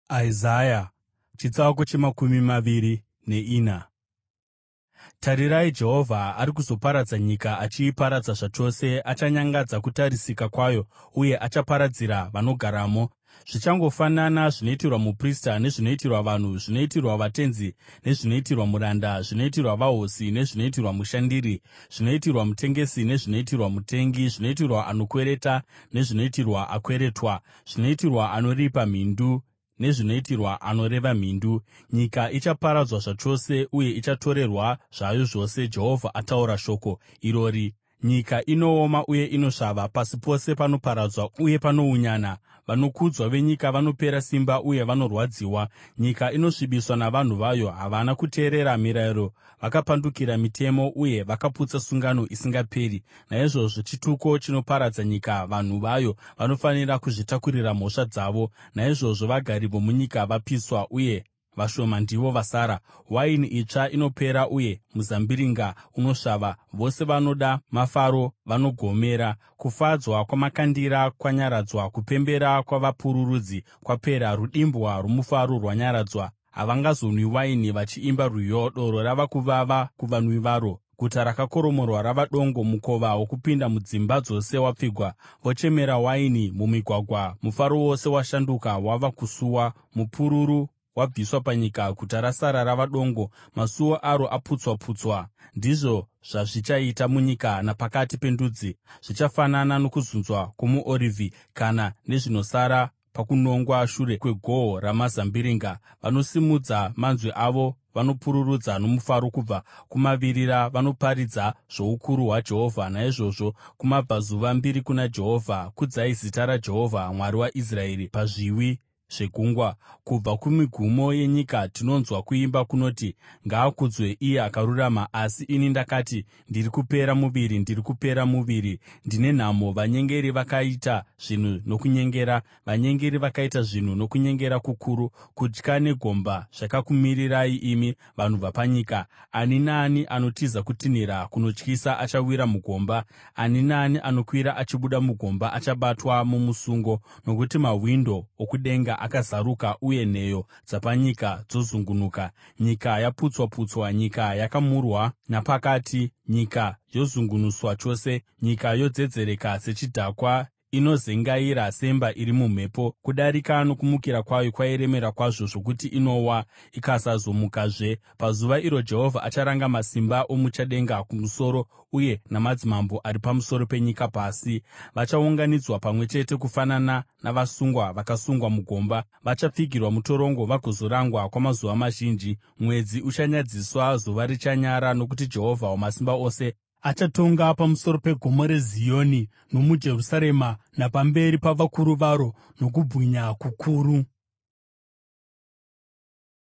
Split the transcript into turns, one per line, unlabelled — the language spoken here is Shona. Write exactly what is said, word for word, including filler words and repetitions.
Isaya chitsauko chemakumi maviri neina. Tarirai, Jehovha ari kuzoparadza nyika, achiiparadza zvachose. Achanyangadza kutarisika kwayo uye achaparadzira vanogaramo. Zvichangofanana zvinoitirwa muprista nezvinoitirwa vanhu, zvinoitirwa vatenzi nezvinoitirwa muranda, zvinoitirwa vahosi nezvinoitirwa mushandiri, zvinoitirwa mutengesi nezvinoitirwa mutengi, zvinoitirwa anokwereta nezvinoitirwa akweretwa, zvinoitirwa anoripa mhindu nezvinoitirwa anoreva mhindu. Nyika ichaparadzwa zvachose uye ichatorerwa zvayo zvose. Jehovha ataura shoko irori. Nyika inooma uye inosvava, pasi pose panoparadzwa uye panounyana. Vanokudzwa venyika vanopera simba uye vanorwadziwa. Nyika inosvibiswa navanhu vayo, havana kuteerera mirayiro, vakapandukira mitemo uye vakaputsa sungano isingaperi. Naizvozvo chituko chinoparadza nyika, vanhu vayo vanofanira kuzvitakurira mhosva dzavo. Naizvozvo vagari vomunyika vapiswa, uye vashoma ndivo vasara. Waini itsva inopera uye muzambiringa unosvava, vose vanoda mafaro vanogomera. Kufadzwa kwamakandira kwanyaradzwa, kupembera kwavapururudzi kwapera, rudimbwa rwomufaro rwanyaradzwa. Havangazonwi waini vachiimba rwiyo, doro rava kuvava kuvanwi varo. Guta rakakoromorwa rava dongo, mukova wokupinda mudzimba dzose wapfigwa. Vochemera waini mumigwagwa, mufaro wose washanduka wava kusuwa. Mupururu wabviswa panyika, guta rasara rava dongo, masuo aro aputswa-putswa. Ndizvo zvazvichaita munyika napakati pendudzi. Zvichafanana nokuzunzwa kwomuorivhi, kana nezvinosara pakunongwa shure kwegohwo ramazambiringa. Vanosimudza manzwi avo, vanopururudza nomufaro kubva kumavirira, vanoparidza zvoukuru hwaJehovha. Naizvozvo kumabvazuva, mbiri kuna Jehovha. Kudzai zita raJehovha, Mwari waIsraeri, pazviwi zvegungwa. Kubva kumigumo yenyika tinonzwa kuimba kunoti, “Ngaakudzwe iye akarurama.” Asi ini ndakati, “Ndiri kupera muviri, ndiri kupera muviri! Ndine nhamo! Vanyengeri vakaita zvinhu nokunyengera, vanyengeri vakaita zvinhu nokunyengera kukuru. Kutya negomba zvakakumirirai, imi vanhu vapanyika. Ani naani anotiza kutinhira kunotyisa achawira mugomba; ani naani anokwira achibuda mugomba achabatwa mumusungo. Nokuti mawindo okudenga akazaruka, uye nheyo dzapanyika dzozungunuka. Nyika yaputswa-putswa, nyika yakamurwa napakati, nyika yozungunuswa chose, nyika yodzedzereka sechidhakwa, inozengaira semba iri mumhepo. Kudarika nokumukira kwayo kwairemera kwazvo zvokuti inowa ikasazomukazve. Pazuva iro Jehovha acharanga masimba omuchadenga kumusoro, uye namadzimambo ari pamusoro penyika pasi. Vachaunganidzwa pamwe chete kufanana navasungwa vakasungwa mugomba. Vachapfigirwa mutorongo vagozorangwa kwamazuva mazhinji. Mwedzi uchanyadziswa, zuva richanyara, nokuti Jehovha Wamasimba Ose achatonga pamusoro peGomo reZioni nomuJerusarema, napamberi pavakuru varo nokubwinya kukuru.